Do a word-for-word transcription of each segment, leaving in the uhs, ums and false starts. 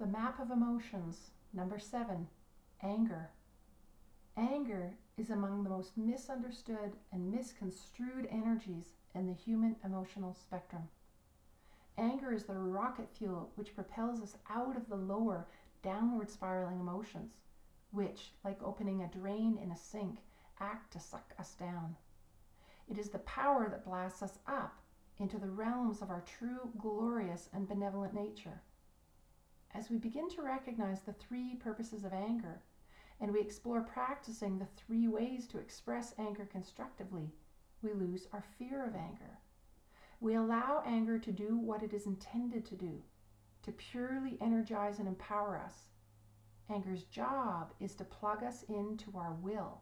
The map of emotions, number seven, anger. Anger is among the most misunderstood and misconstrued energies in the human emotional spectrum. Anger is the rocket fuel which propels us out of the lower, downward spiraling emotions, which, like opening a drain in a sink, act to suck us down. It is the power that blasts us up into the realms of our true, glorious, and benevolent nature. As we begin to recognize the three purposes of anger, and we explore practicing the three ways to express anger constructively, we lose our fear of anger. We allow anger to do what it is intended to do, to purely energize and empower us. Anger's job is to plug us into our will.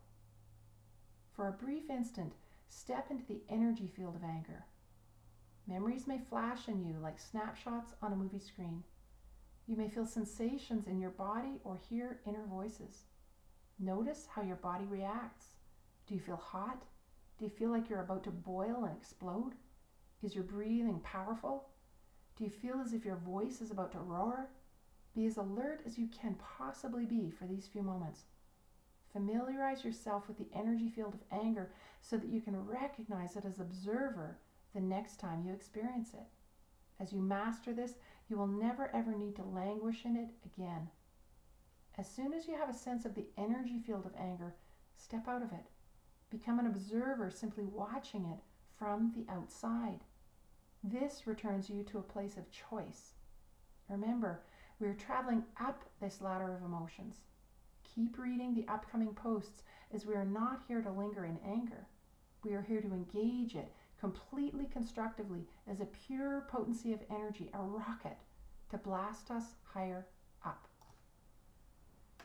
For a brief instant, step into the energy field of anger. Memories may flash in you like snapshots on a movie screen. You may feel sensations in your body or hear inner voices. Notice how your body reacts. Do you feel hot? Do you feel like you're about to boil and explode? Is your breathing powerful? Do you feel as if your voice is about to roar? Be as alert as you can possibly be for these few moments. Familiarize yourself with the energy field of anger so that you can recognize it as observer the next time you experience it. As you master this, you will never ever need to languish in it again. As soon as you have a sense of the energy field of anger, step out of it. Become an observer, simply watching it from the outside. This returns you to a place of choice. Remember, we are traveling up this ladder of emotions. Keep reading the upcoming posts, as we are not here to linger in anger. We are here to engage it completely constructively as a pure potency of energy, a rocket to blast us higher up.